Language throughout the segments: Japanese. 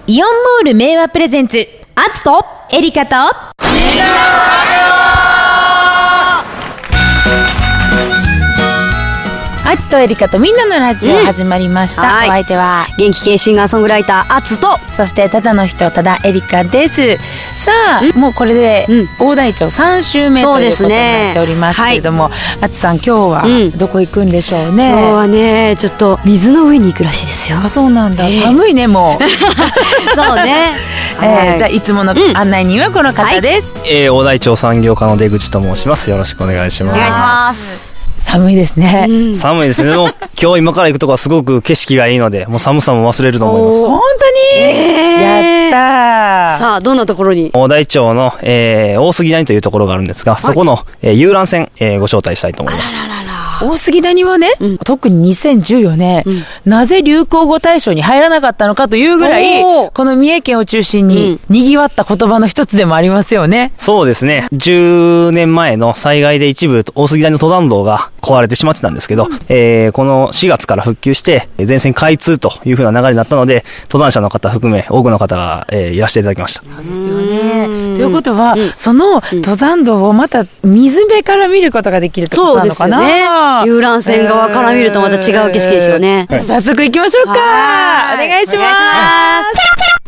イオンモール名和プレゼンツ、アツとエリカとアツとエリカとみんなのラジオ始まりました、お相手は元気系シンガーソングライターアツと、 そしてただの人ただエリカです。さあ、もうこれで大台町3週目ということになっておりますけれども、アツさん今日はどこ行くんでしょうね。 今日はねちょっと水の上に行くらしいですよ。 あ、そうなんだ、寒いねもうそうね、 じゃあいつもの案内人はこの方です、 大台町産業課の出口と申します。よろしくお願いします。 お願いします。 寒いですね、 寒いですね。でも今日今から行くとこはすごく景色がいいので、もう寒さも忘れると思います。 本当に、やったー。 さあどんなところに？ 大台町の、大杉谷というところがあるんですが、そこの、遊覧船、ご招待したいと思います。 大杉谷はね、特に2014年、なぜ流行語大賞に入らなかったのかというぐらい、この三重県を中心に賑わった言葉の一つでもありますよね。 そうですね。10年前の災害で一部大杉谷の登山道が壊れてしまってたんですけど、この4月から復旧して全線開通という風な流れになったので、登山者の方含め多くの方が、いらしていただきました。 そうですよね。ということは、その登山道をまた水辺から見ることができるってことなのかな。 そうですよね。遊覧船側から見るとまた違う景色でしょうね。 早速行きましょうか。お願いします。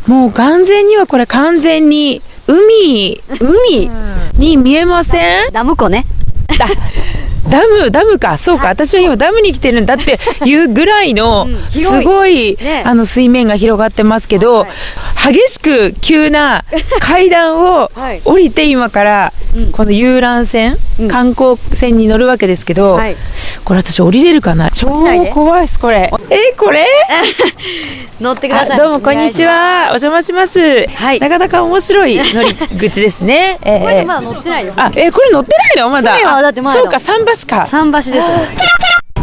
もう完全にはこれ完全に海に見えません？ ダム湖ね。 ダムか。そうか、私は今ダムに来てるんだっていうぐらいのすごい、水面が広がってますけど、激しく急な階段を降りて今からこの遊覧船、観光船に乗るわけですけど、これ私降りれるかな。超怖いですこれ。これ乗ってください。 どうもこんにちは、お邪魔します。なかなか面白い乗り口ですね。 これまだ乗ってないよ。 これ乗ってないのまだ。 だってまだ。 そうか、桟橋か。 桟橋です。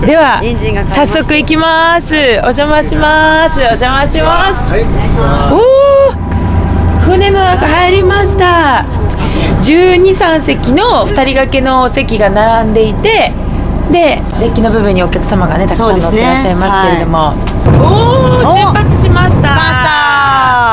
では早速行きます。お邪魔します。お邪魔します。おー、船の中入りました。12、3席の2人掛けの席が並んでいて、でデッキの部分にお客様がねたくさん乗ってらっしゃいますけれども、おー、出発しました。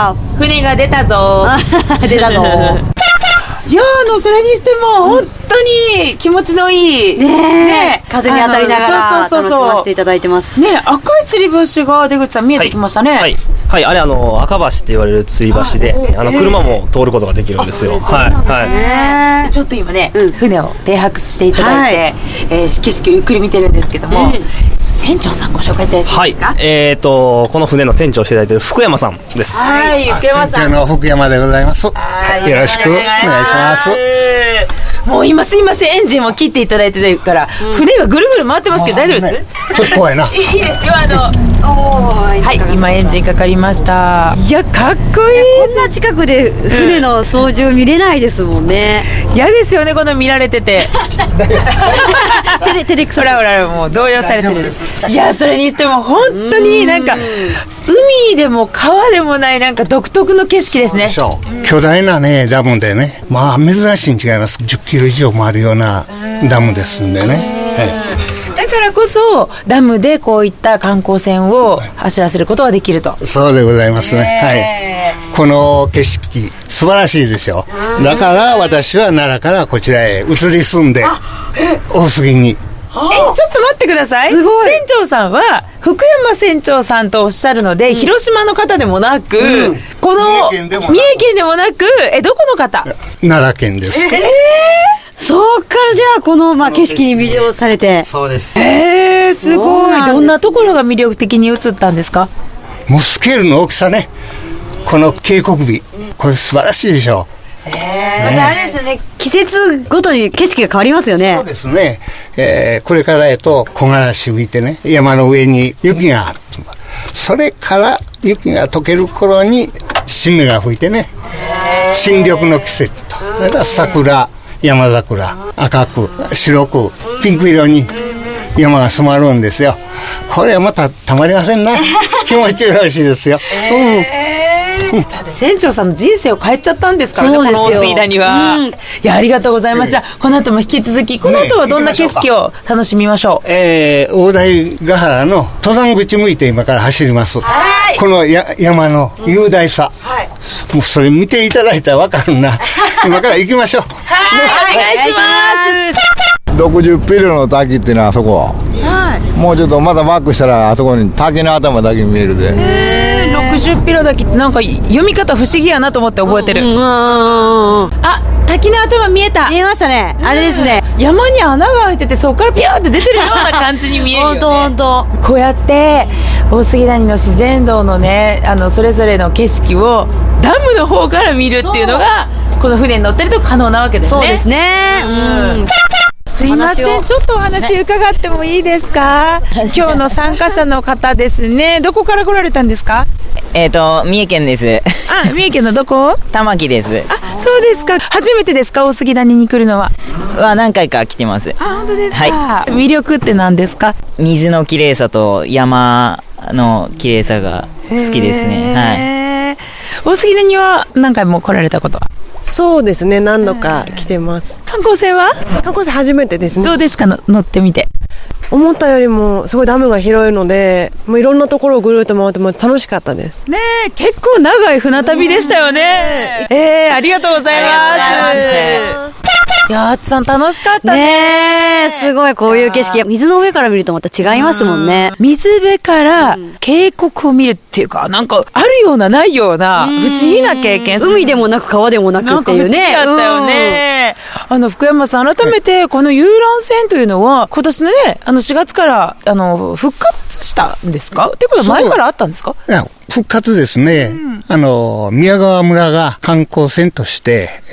船が出たぞ出たぞいやそれにしても本当に気持ちのいい、 風に当たりながら楽しませていただいてますね。赤い吊り橋が出口さん見えてきましたね。 はい、あれ赤橋って言われる吊り橋で、車も通ることができるんですよ。 ちょっと今ね、船を停泊していただいて、景色をゆっくり見てるんですけども、船長さんご紹介いただいていいですか？ この船の船長をしていただいている福山さんです。 福山さん。 船長の福山でございます。よろしくお願いします。 もう今すいません、エンジンも切っていただいてるから、船がぐるぐる回ってますけど大丈夫です？ ちょっと怖いな。 いいですよ。今エンジンかかりました。いや、かっこいい。 こんな近くで船の操縦見れないですもんね。 嫌ですよね、この見られててテレクソほらもう動揺されてる。いや、それにしても本当になんか海でも川でもないなんか独特の景色ですね。 巨大なねダムでね、珍しいに違います。10キロ以上もあるようなダムですんでね。 だからこそダムでこういった観光船を走らせることができると。 そうでございますね。この景色素晴らしいですよ。だから私は奈良からこちらへ移り住んで大杉に。 ちょっと待ってください。船長さんは福山船長さんとおっしゃるので、広島の方でもなく、この三重県でもなく、どこの方？ 奈良県です。 そうからじゃあこの景色に魅了されて。 そうです。 すごい。どんなところが魅力的に映ったんですか？ もうスケールの大きさね。この渓谷美、これ素晴らしいでしょう。 またあれですよね、季節ごとに景色が変わりますよね。 そうですね。これから木枯らし吹いてね、山の上に雪がある。それから雪が溶ける頃に新芽が吹いてね、新緑の季節と。それから桜、山桜、赤く白くピンク色に山が染まるんですよ。これはまたたまりませんな。気持ちよろしいですよ。 だって船長さんの人生を変えちゃったんですからね、 そうですよこの大杉谷は。いや、ありがとうございます。じゃあ、この後も引き続き、この後はどんな景色を楽しみましょう。 大台ヶ原の登山口向いて今から走ります。この山の雄大さ。もうそれ見ていただいたらわかるな。今から行きましょう。 はい、お願いします。 60ピルの滝っていうのはあそこ、もうちょっとまたバックしたらあそこに滝の頭だけ見えるで。 60ピロ滝ってなんか読み方不思議やなと思って覚えてる。あ、滝の頭見えた。 見えましたね。あれですね。 山に穴が開いてて、そこからピューって出てるような感じに見えるよね。 ほんと。 こうやって大杉谷の自然道のね、それぞれの景色をダムの方から見るっていうのがこの船に乗ってると可能なわけですね。 そうですね。 すいません、ちょっとお話伺ってもいいですか？今日の参加者の方ですね。どこから来られたんですか？ 三重県です。 あ、三重県のどこ？ 玉木です。 あ、そうですか。初めてですか、大杉谷に来るのは？ 何回か来てます。 あ、本当ですか。 はい。 魅力って何ですか？ 水の綺麗さと山の綺麗さが好きですね。はい。 大杉谷は何回も来られたことは？ そうですね、何度か来てます。 観光船は？ 観光船初めてですね。 どうですか、乗ってみて。 思ったよりもすごいダムが広いので、もういろんなところをぐるっと回っても楽しかったです。 ねえ、結構長い船旅でしたよね。ありがとうございます。いや、あつさん楽しかったね。 すごい、こういう景色、水の上から見るとまた違いますもんね。 水辺から渓谷を見るっていうか、なんかあるようなないような不思議な経験。 海でもなく川でもなくっていうね。 なんか不思議だったよね。福山さん、改めてこの遊覧船というのは今年のね、4月から復活したんですか？ってことは前からあったんですか？ いや、復活ですね。宮川村が観光船として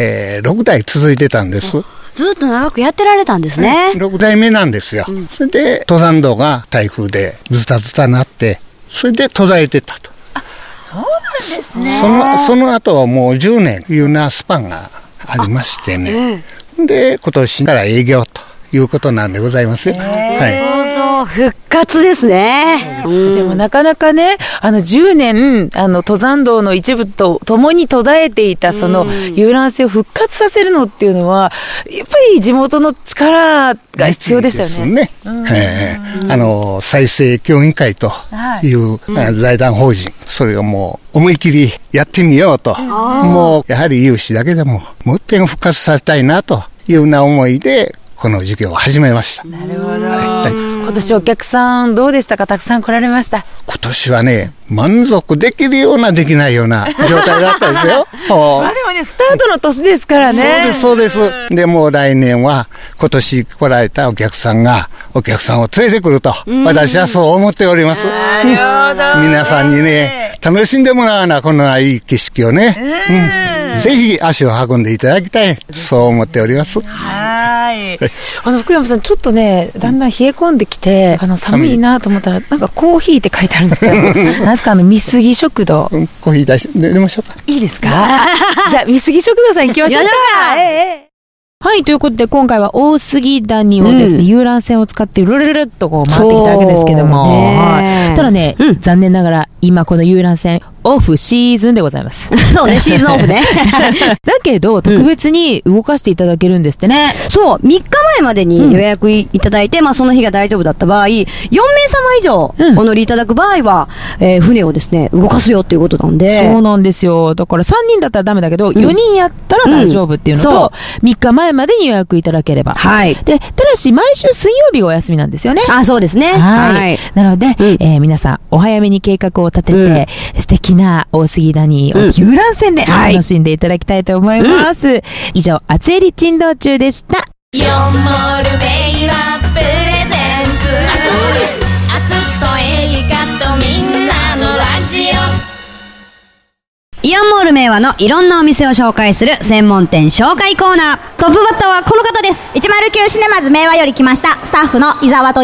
、6代続いてたんです。 ずっと長くやってられたんですね。 6代目なんですよ。それで登山道が台風でズタズタなって、それで途絶えてたと。 そうなんですね。 その後はもう10年いうなスパンがありましてね。で、今年から営業ということなんでございますよ。 復活ですね。 でもなかなかね、10年登山道の一部と共に途絶えていたその遊覧船を復活させるのっていうのはやっぱり地元の力が必要でしたよね。 再生協議会という財団法人、それをもう思い切りやってみようと、もうやはり有志だけでももう一遍復活させたいなというような思いでこの事業を始めました。 なるほど。今年お客さんどうでしたか？たくさん来られました？ 今年はね、満足できるようなできないような状態だったですよ。 でもね、スタートの年ですからね。 そうです。でも来年は今年来られたお客さんがお客さんを連れてくると、私はそう思っております。 なるほど。 皆さんにね、楽しんでもらうな、このいい景色をね。ぜひ足を運んでいただきたい。そう思っております。 福山さん、ちょっとね、だんだん冷え込んできて、寒いなと思ったら、なんかコーヒーって書いてあるんですけど、何ですか、三杉食堂。 コーヒー出ましょうか。 いいですか？じゃあ、三杉食堂さん行きましょうか。はい、ということで今回は大杉谷をですね、遊覧船を使ってルルルルっとこう回ってきたわけですけども、ただね、残念ながら今この遊覧船オフシーズンでございます。 そうね、シーズンオフね。 だけど特別に動かしていただけるんですってね。 そう、3日前までに予約いただいて、その日が大丈夫だった場合、4名様以上お乗りいただく場合は、船をですね動かすよっていうことなんで。 そうなんですよ。だから3人だったらダメだけど、4人やったら大丈夫っていうのと、3日前までに予約いただければ。で、ただし毎週水曜日がお休みなんですよね。 そうですね。 なので、皆さんお早めに計画を立てて、素敵な大杉谷を遊覧船で楽しんでいただきたいと思います。以上、厚襟珍道中でした。 4モールベイはプレゼンツアツとエリカとみんなのラジオ。 イオンモール明和のいろんなお店を紹介する専門店紹介コーナー。トップバッターはこの方です。 109シネマズ明和より来ましたスタッフの伊沢と言います。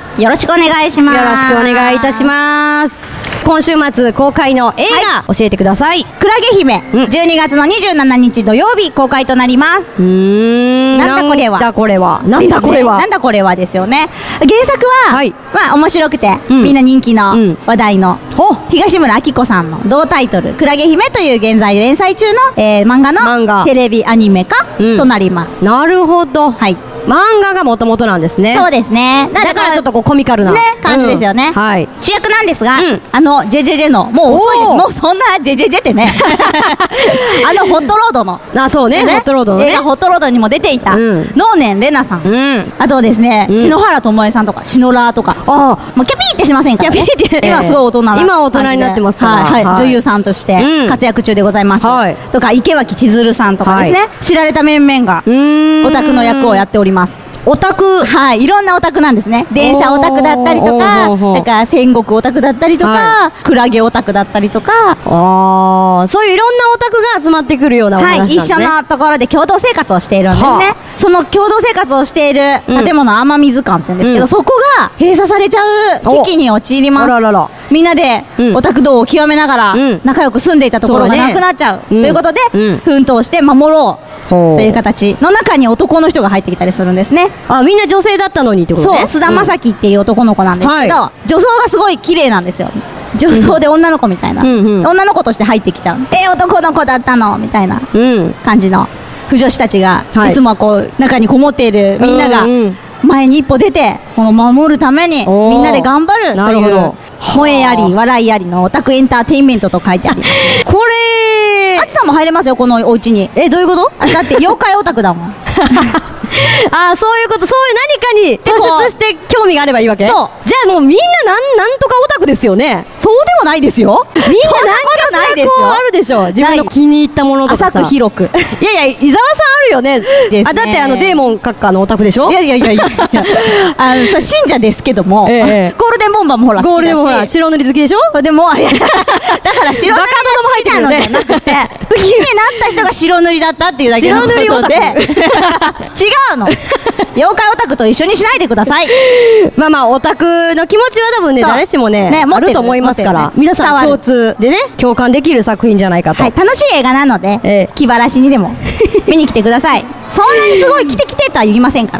よろしくお願いします。 よろしくお願いいたします。今週末公開の映画、教えてください。 クラゲ姫、12月の27日土曜日公開となります。なんだこれは。 なんだこれは。なんだこれは。 なんだこれはですよね。原作は、まあ面白くて、みんな人気の話題の、東村明子さんの同タイトル、クラゲ姫という現在連載中の、漫画のテレビアニメ化となります。 なるほど。 はい。 漫画がもともとなんですね。 そうですね。 だからちょっとこうコミカルな感じですよね。 はい。 主役なんですが、ジェジェジェのもう遅いです。もうそんなジェジェジェってね。ホットロードの。 そうね。ホットロードのね。 映画ホットロードにも出ていた能年玲奈さん。あとですね、篠原ともえさんとかシノラーとか。もうキャピーってしませんからね。キャピーって。今すごい大人な。 今大人になってますから。 はい。女優さんとして活躍中でございます。とか池脇千鶴さんとかですね。知られた面々がオタクの役をやっております。 オタク、 はい、いろんなオタクなんですね。電車オタクだったりとか、だから戦国オタクだったりとか、クラゲオタクだったりとか、 そういういろんなオタクが集まってくるようなお話なんですね。 はい、一緒のところで共同生活をしているんですね。その共同生活をしている建物、雨水館って言うんですけど、そこが閉鎖されちゃう危機に陥ります。みんなでオタク道を極めながら仲良く住んでいたところがなくなっちゃうということで、奮闘して守ろうという形の中に男の人が入ってきたりするんですね。 みんな女性だったのにってことね。 そう、菅田将暉っていう男の子なんですけど、女装がすごい綺麗なんですよ。女装で女の子みたいな、女の子として入ってきちゃう。男の子だったのみたいな感じの腐女子たちが、いつもはこう中にこもっているみんなが前に一歩出てこの守るためにみんなで頑張るという萌えあり笑いありのオタクエンターテインメントと書いてあります。 これあきさんも入れますよ、このお家に。 どういうこと？ だって妖怪オタクだもん。 そういうこと、そういう何かに突出して興味があればいいわけ？そう。じゃあもうみんななんとかオタクですよね。 そうでもないですよ。みんな何かしらこうあるでしょ。自分の気に入ったものとかさ。 浅く広く。 いやいや、伊沢さんあるよね。だってデーモン閣下のオタクでしょ？ いや。信者ですけども、ゴールデンボンバーもほら好きだし。 ゴールデンボンバー白塗り好きでしょ？ でも、だから白塗りが好きなのじゃなくて、好きになった人が白塗りだったっていうだけのことで。白塗りオタク。違うの。妖怪オタクと一緒にしないでください。 まあオタクの気持ちは多分ね、誰しもねあると思いますから、皆さん共通でね共感できる作品じゃないかと。 はい、楽しい映画なので、気晴らしにでも見に来てください。そんなにすごい来てとは言いませんから。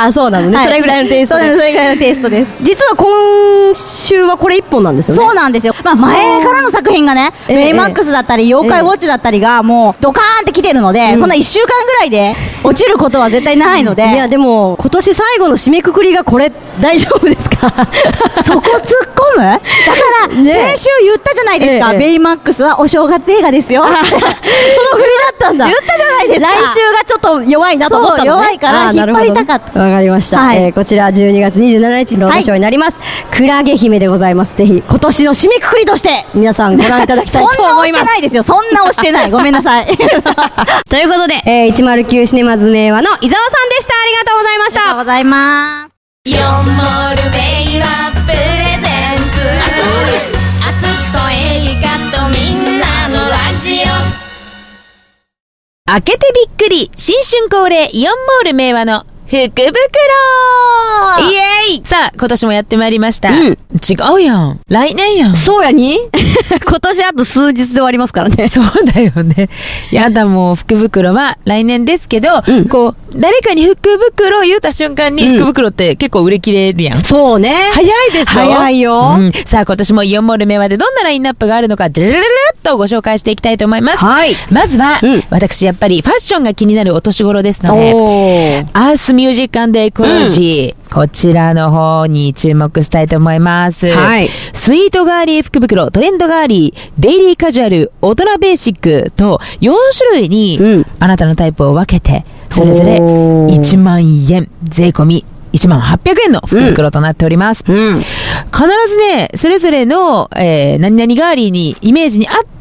そうなのね。それぐらいのテイスト。 それぐらいのテイストです。 実は今週はこれ一本なんですよね。 そうなんですよ。前からの作品がね、ベイマックスだったり妖怪ウォッチだったりがもうドカーンって来てるので、こんな1週間ぐらいで落ちることは絶対ないので。 いやでも今年最後の締めくくりがこれ大丈夫ですか？ そこ突っ込む？だから先週言ったじゃないですか。ベイマックスはお正月映画ですよ。その振りだったんだ。 言ったじゃないですか。 来週がちょっと弱いなと思ったのね。 弱いから引っ張りたかった。 わかりました。こちら12月27日のロードショーになります。クラゲ姫でございます。ぜひ今年の締めくくりとして皆さんご覧いただきたいと思います。 そんな押してないですよ。そんな押してない。ごめんなさい。 ということで、109シネマズ名和の伊沢さんでした。ありがとうございました。 ありがとうございます。 ヨンモールベイはプレゼンツアツとエリカとみんなのラジオ。 開けてびっくり新春恒例イオンモール名和の福袋イエーイ。さあ今年もやってまいりました。違うやん、来年やん。 そうやに今年あと数日で終わりますからね。 そうだよね。やだ、もう福袋は来年ですけど、こう誰かに福袋を言うた瞬間に、福袋って結構売れ切れるやん。 そうね。 早いでしょ。 早いよ。 さあ今年もイオンモール名和でどんなラインナップがあるのか、ジルルルルっとご紹介していきたいと思います。まずは、私やっぱりファッションが気になるお年頃ですので、アースミュージック&エコロジー、こちらの方に注目したいと思います。スイートガーリー福袋、トレンドガーリー、デイリーカジュアル、大人ベーシックと4種類に、あなたのタイプを分けてそれぞれ1万円税込み1万800円の福袋となっております。必ずね、それぞれの、何々ガーリーにイメージに合っ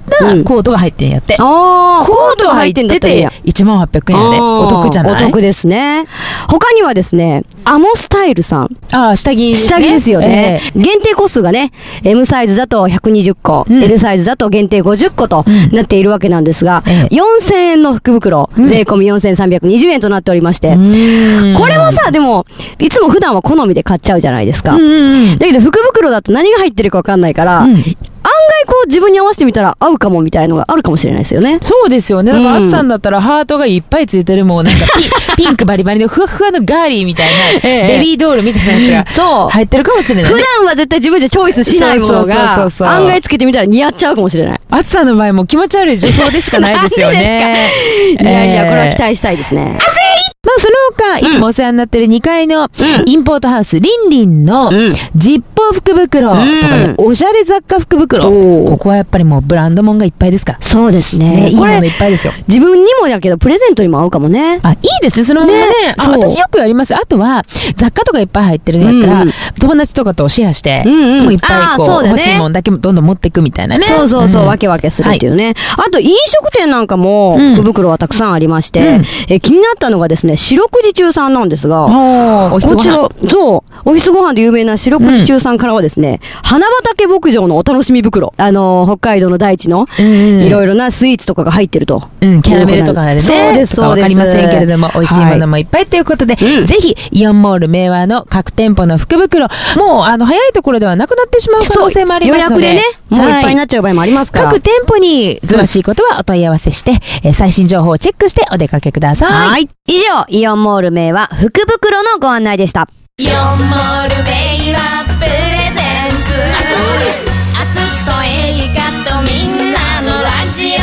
なコートが入ってんやって。 コートが入ってんだったらいいや。 18,800 円やで。お得じゃない？ お得ですね。他にはですね、アモスタイルさん。 下着ですね。 下着ですよね。限定個数がね、M サイズだと120個、L サイズだと限定50個となっているわけなんですが、4000円の福袋、税込み4320円となっておりまして、これもさ、でも、いつも普段は好みで買っちゃうじゃないですか。だけど福袋だと何が入ってるかわかんないから、案外こう自分に合わせてみたら合うかもみたいのがあるかもしれないですよね。 そうですよね。だからあつさんだったらハートがいっぱいついてるもん、なんかピンクバリバリのふわふわのガーリーみたいな、ベビードールみたいなやつが入ってるかもしれない、ね。 普段は絶対自分でチョイスしないものが案外つけてみたら似合っちゃうかもしれない。 あつさんの場合も気持ち悪い女装でしかないですよね。 いやいや、これは期待したいですね。 まあ、その他、いつもお世話になってる2階のインポートハウス、リンリンのジッポー福袋とかね、おしゃれ雑貨福袋。ここはやっぱりもうブランドもんがいっぱいですから。 そうですね。 いいものいっぱいですよ。 自分にもだけど、プレゼントにも合うかもね。 いいですね、そのままね。私よくやります。あとは、雑貨とかいっぱい入ってるのやったら、友達とかとシェアして、もういっぱいこう、欲しいもんだけどんどん持っていくみたいなね。 そうそうそう、分け分けするっていうね。あと、飲食店なんかも、福袋はたくさんありまして、気になったのがですね、四六時中さんなんですが、こちら、そう、オフィスご飯で有名な四六時中さんからはですね、花畑牧場のお楽しみ袋。北海道の大地の、いろいろなスイーツとかが入ってると。 キャラメルとかでね。 そうです、そうです。 わかりませんけれども、美味しいものもいっぱいということで、ぜひ、イオンモール明和の各店舗の福袋、もう、早いところではなくなってしまう可能性もありますので。 予約でね、もういっぱいになっちゃう場合もありますから。 各店舗に詳しいことはお問い合わせして、最新情報をチェックしてお出かけください。 はい。以上、イオンモール明和福袋のご案内でした。 イオンモール明和プレゼンツあつとエリカとみんなのラジ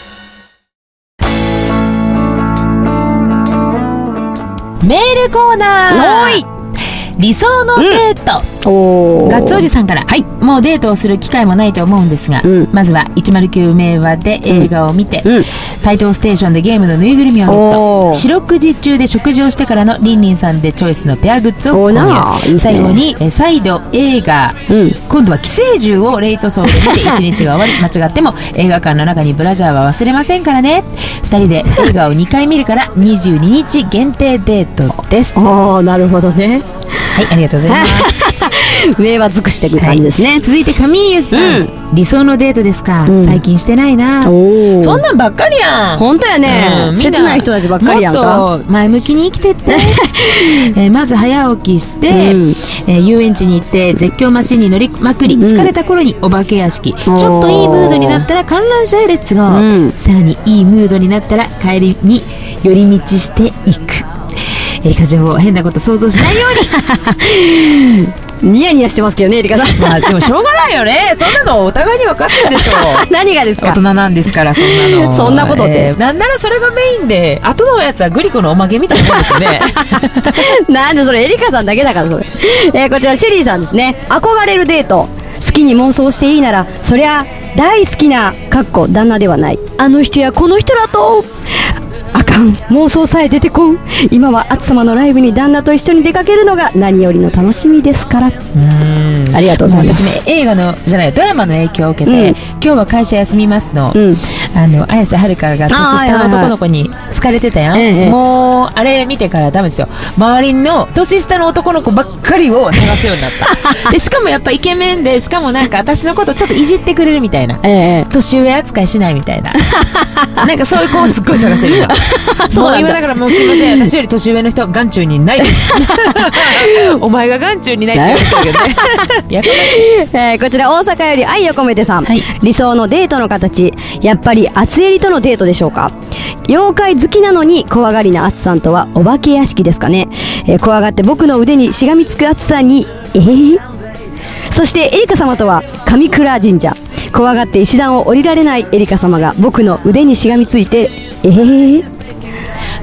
オ。メールコーナー。理想のデート。ガッツおじさんから、もうデートをする機会もないと思うんですが、まずは109名和で映画を見て、台東ステーションでゲームのぬいぐるみをゲット、四六時中で食事をしてからのリンリンさんでチョイスのペアグッズを購入、最後に再度映画、今度は寄生獣をレイト層で見て1日が終わり、間違っても映画館の中にブラジャーは忘れませんからね。2人で映画を2回見るから22日限定デートです。 なるほどね。 はい、ありがとうございます。 名和尽くしていく感じですね。 続いてカミーユさん、理想のデートですか。最近してないな。そんなんばっかりやん。 本当やね。切ない人たちばっかりやんか。 もっと前向きに生きてってまず早起きして、遊園地に行って絶叫マシンに乗りまくり、疲れた頃にお化け屋敷、ちょっといいムードになったら観覧車へレッツゴー、さらにいいムードになったら帰りに寄り道していく。エリカ女王、変なこと想像しないようにニヤニヤしてますけどね、エリカさん。 まあでもしょうがないよね。そんなのお互いに分かってるでしょ。 何がですか。 大人なんですから、そんなの。 そんなことって、 なんならそれがメインで、後のやつはグリコのおまけみたいなもんですよね。 なんでそれエリカさんだけだからそれ。こちらシェリーさんですね。憧れるデート、好きに妄想していいならそりゃ大好きな旦那ではない、あの人やこの人らとあかん、妄想さえ出てこん。今はあつ様のライブに旦那と一緒に出かけるのが何よりの楽しみですから。ありがとうございます。 私も映画のじゃないドラマの影響を受けて、今日は会社休みますの、綾瀬はるかが年下の男の子に好かれてたやん、もうあれ見てからダメですよ。周りの年下の男の子ばっかりを流すようになったでしかもやっぱイケメンで、しかもなんか私のことちょっといじってくれるみたいな、年上扱いしないみたいななんかそういう子をすっごい探してる今そうなんだ。だからもうすいません、私より年上の人眼中にないですお前が眼中にないって言うんですけどねやかましい。 こちら大阪より愛を込めてさん、理想のデートの形、やっぱり厚襟とのデートでしょうか。妖怪好きなのに怖がりな厚さんとはお化け屋敷ですかね。怖がって僕の腕にしがみつく厚さにそしてエリカ様とは上倉神社、怖がって石段を降りられないエリカ様が僕の腕にしがみついて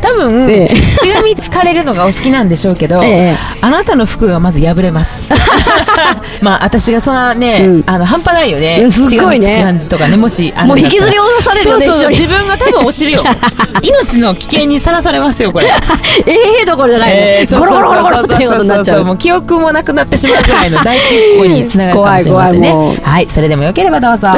多分、しがみつかれるのがお好きなんでしょうけど、あなたの服がまず破れますまあ私がそんなね、半端ないよね、 すごいね、 しがみつく感じとかね、もしもう引きずり下ろされるよね。 そう自分が多分落ちるよ命の危険にさらされますよこれどころじゃないね、ゴロゴロゴロゴロっていうことになっちゃう。 もう記憶もなくなってしまうぐらいの大事故につながるかもしれませんね。はい、それでもよければどうぞ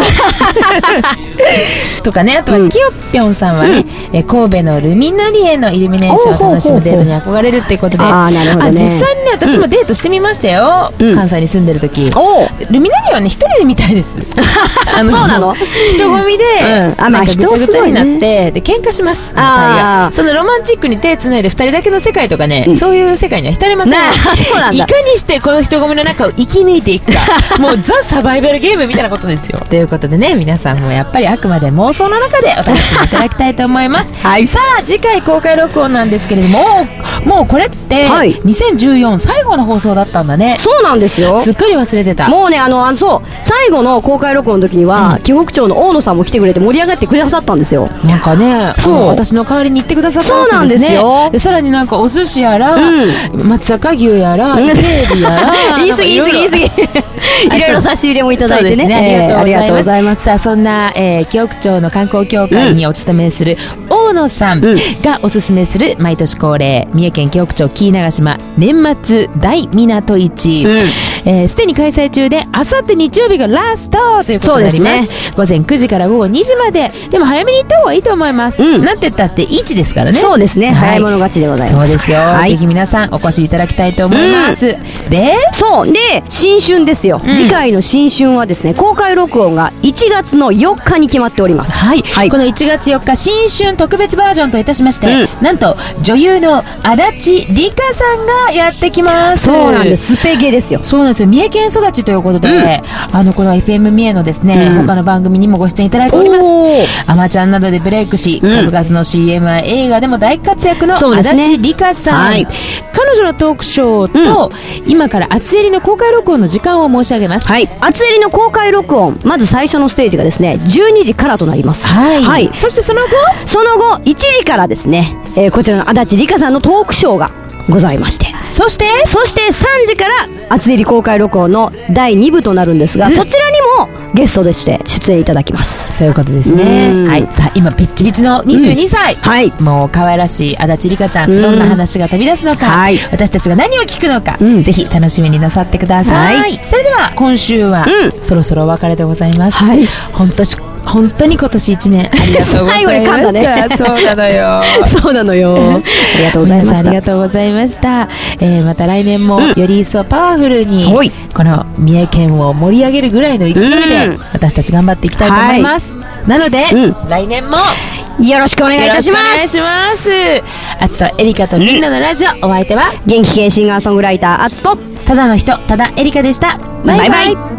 とかね、あとはきよぴょんさんはね、神戸のルミナリエのイルミネーションを楽しむデートに憧れるっていうことで、 なるほどね、 実際にね私もデートしてみましたよ、関西に住んでる時。ルミナリエはね一人で見たいですそうなの、 人混みでなんかぐちゃぐちゃになってで喧嘩します。そのロマンチックに手つないで2人だけの世界とかね、そういう世界には浸れません。いかにしてこの人混みの中を生き抜いていくかもうザ・サバイバルゲームみたいなことですよということでね、皆さんもやっぱりあくまで妄想の中でお楽しみいただきたいと思いますさあ次回公開録音なんですけれども、もうこれって2014最後の放送だったんだね。 そうなんですよ、 すっかり忘れてた。 もうねそう最後の公開録音の時には、紀北町の大野さんも来てくれて盛り上がってくださったんですよ。 なんかね、私の代わりに行ってくださったらしいですね。そうなんですよ。でさらになんかお寿司やら、松阪牛やら、伊勢海老やら言い過ぎいろいろ差し入れもいただいてね、 ありがとうございます。さあそんな紀北町の観光協会にお勤めする大野さんがおすすめする毎年恒例三重県紀北町紀伊長島年末大港市、すでに開催中であさって日曜日がラストということになります。午前9時から午後2時まで、でも早めに行った方がいいと思います。なんて言ったって市ですからね。 そうですね、早い者勝ちでございます。 そうですよ、ぜひ皆さんお越しいただきたいと思います。で新春ですよ、次回の新春はですね、公開録音が1月の4日に決まっております。 この1月4日新春特別バージョンといたしまして、なんと女優の足立梨花さんがやってきます。 そうなんです、スペゲですよ。 そうなんですよ、三重県育ちということで、この FM 三重のですね、他の番組にもご出演いただいております。アマちゃんなどでブレイクし、数々の CM や映画でも大活躍の足立梨花さん、彼女のトークショーと、今から厚襟の公開録音の時間を申し上げます。 厚襟の公開録音、まず最初のステージがですね12時からとなります。 そしてその後 1時からですね、こちらの足立梨花さんのトークショーがございまして、 そして 3時から厚襟公開録音の第2部となるんですが、そちらにもゲストとして出演いただきます。 そういうことですね。さあ今ピッチピチの22歳、もう可愛らしい足立梨花ちゃん、どんな話が飛び出すのか、私たちが何を聞くのか、ぜひ楽しみになさってください。それでは今週は、そろそろお別れでございます。本当に今年1年ありがとうございました。最後に噛んだね。そうなのよ。ありがとうございました。ありがとうございました。また来年もより一層パワフルに、この三重県を盛り上げるぐらいの勢いで私たち頑張っていきたいと思います。なので、来年もよろしくお願いいたします。 あつとエリカとみんなのラジオ、お相手は元気系シンガーソングライターあつとただの人、ただエリカでした。バイバイ。